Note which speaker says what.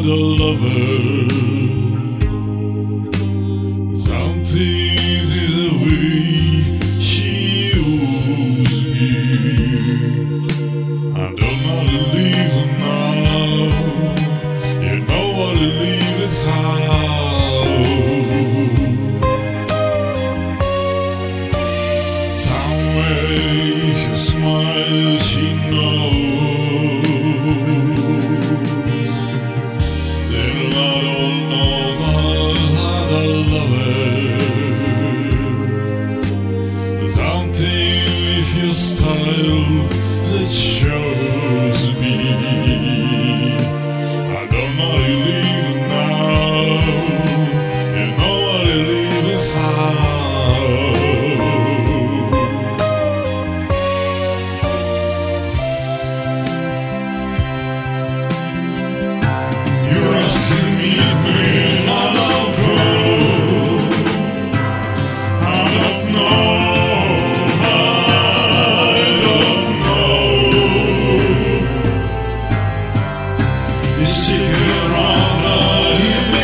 Speaker 1: a lover. Something is the way she used me. I don't know to leave her now. You know what to leave it how. Somewhere you smile, she knows that I don't know how to love her. Something with your style that shows me. I don't know you leave it now. You know what you leave it how. Stick around,